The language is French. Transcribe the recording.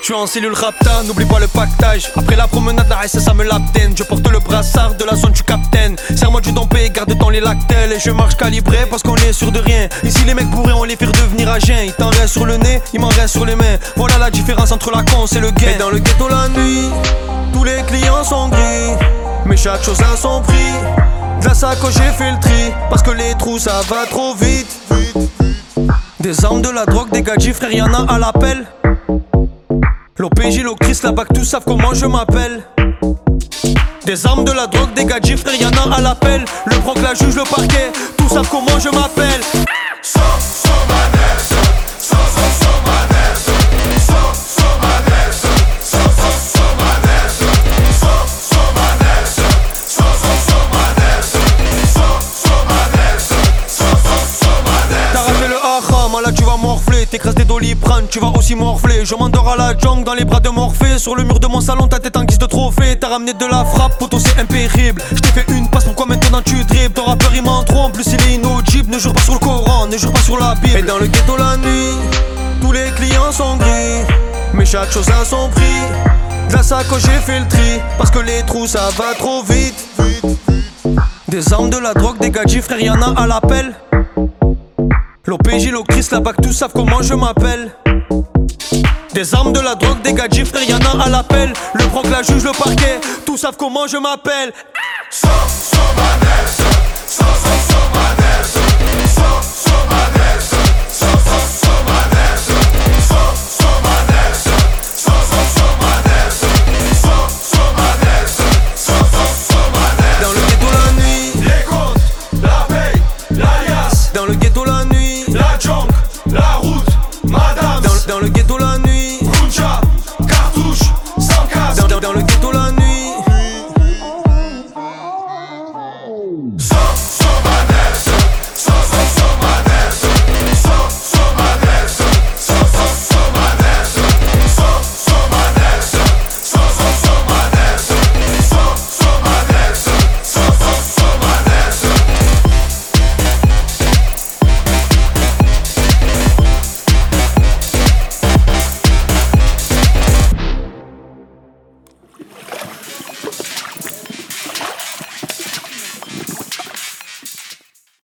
suis en cellule rapta, n'oublie pas le pactage. Après la promenade, la ça me l'abdène. Je porte le brassard de la zone du capitaine. Serre-moi du dompé, garde dans les lactelles. Et je marche calibré parce qu'on est sûr de rien. Ici les mecs bourrés, on les fait devenir à jeun. Il t'en reste sur le nez, il m'en reste sur les mains. Voilà la différence entre la con et le gain. Et dans le ghetto la nuit, tous les clients sont gris. Mais chaque chose a son prix. De la sacoche j'ai fait le tri. Parce que les trous ça va trop vite. Des armes, de la drogue, des gadgets, frère y'en a à l'appel. L'OPJ, l'Ocris, la BAC, tous savent comment je m'appelle. Des armes, de la drogue, des gadgets, frère y'en a à l'appel. Le proc, la juge, le parquet, tous savent comment je m'appelle. Là tu vas morfler, t'écrases des doliprane, tu vas aussi morfler. Je m'endors à la jungle dans les bras de Morphée. Sur le mur de mon salon, ta tête en guise de trophée. T'as ramené de la frappe, poto c'est impérible. Je t'ai fait une passe, pourquoi maintenant tu dribbles? Ton rappeur il m'en trompe, plus il est inaudible. Ne jure pas sur le Coran, ne jure pas sur la Bible. Et dans le ghetto la nuit, tous les clients sont gris. Mais chaque chose a son prix. De la sacoche j'ai fait le tri. Parce que les trous ça va trop vite. Des armes, de la drogue, des gadgets, frère y'en a à l'appel. L'OPJ, l'Ocris, la BAC, tous savent comment je m'appelle. Des armes, de la drogue, des gadgets, frère y'en a à l'appel. Le proc, la juge, le parquet, tous savent comment je m'appelle.